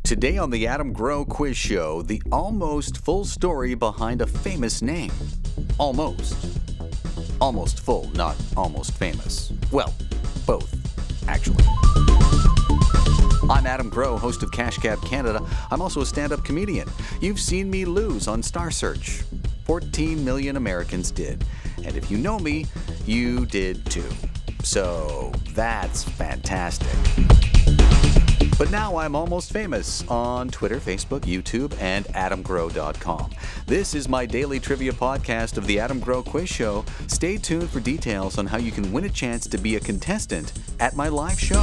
Today on the Adam Grow Quiz Show, the almost full story behind a famous name. Almost. Almost full, not almost famous. Well, both, actually. I'm Adam Grow, host of Cash Cab Canada. I'm also a stand-up comedian. You've seen me lose on Star Search. 14 million Americans did. And if you know me, you did too. So that's fantastic. But now I'm almost famous on Twitter, Facebook, YouTube, and adamgrow.com. This is my daily trivia podcast of the Adam Grow Quiz Show. Stay tuned for details on how you can win a chance to be a contestant at my live show.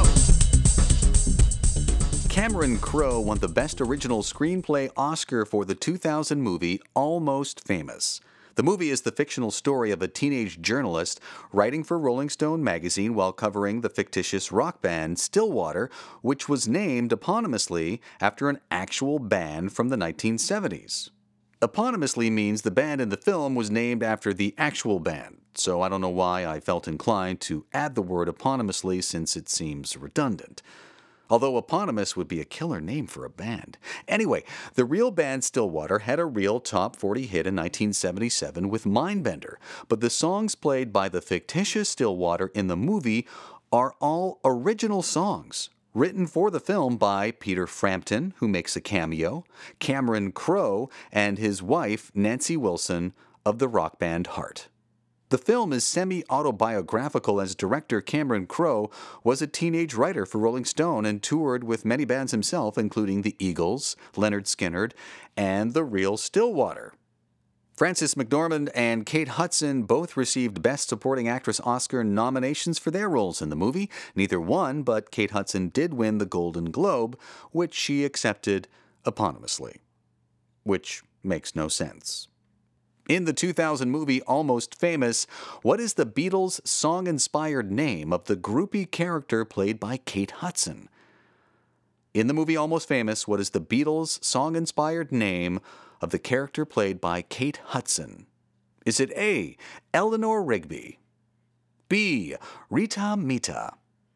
Cameron Crowe won the Best Original Screenplay Oscar for the 2000 movie Almost Famous. The movie is the fictional story of a teenage journalist writing for Rolling Stone magazine while covering the fictitious rock band Stillwater, which was named eponymously after an actual band from the 1970s. Eponymously means the band in the film was named after the actual band, so I don't know why I felt inclined to add the word eponymously since it seems redundant. Although eponymous would be a killer name for a band. Anyway, the real band Stillwater had a real top 40 hit in 1977 with Mindbender, but the songs played by the fictitious Stillwater in the movie are all original songs, written for the film by Peter Frampton, who makes a cameo, Cameron Crowe, and his wife, Nancy Wilson, of the rock band Heart. The film is semi-autobiographical as director Cameron Crowe was a teenage writer for Rolling Stone and toured with many bands himself, including the Eagles, Lynyrd Skynyrd, and the real Stillwater. Frances McDormand and Kate Hudson both received Best Supporting Actress Oscar nominations for their roles in the movie. Neither won, but Kate Hudson did win the Golden Globe, which she accepted eponymously. Which makes no sense. In the 2000 movie Almost Famous, what is the Beatles' song-inspired name of the groupie character played by Kate Hudson? In the movie Almost Famous, what is the Beatles' song-inspired name of the character played by Kate Hudson? Is it A, Eleanor Rigby, B, Rita Mita,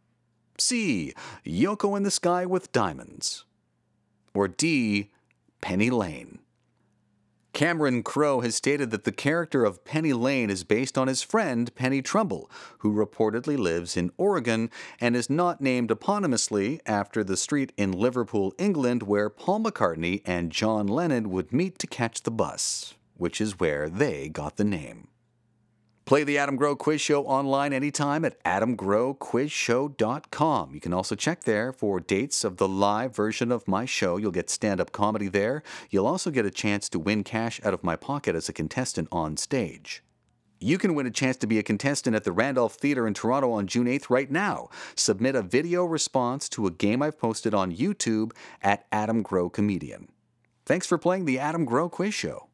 C, Yoko in the Sky with Diamonds, or D, Penny Lane? Cameron Crowe has stated that the character of Penny Lane is based on his friend Penny Trumbull, who reportedly lives in Oregon and is not named eponymously after the street in Liverpool, England, where Paul McCartney and John Lennon would meet to catch the bus, which is where they got the name. Play the Adam Grow Quiz Show online anytime at adamgrowquizshow.com. You can also check there for dates of the live version of my show. You'll get stand-up comedy there. You'll also get a chance to win cash out of my pocket as a contestant on stage. You can win a chance to be a contestant at the Randolph Theatre in Toronto on June 8th right now. Submit a video response to a game I've posted on YouTube at Adam Grow Comedian. Thanks for playing the Adam Grow Quiz Show.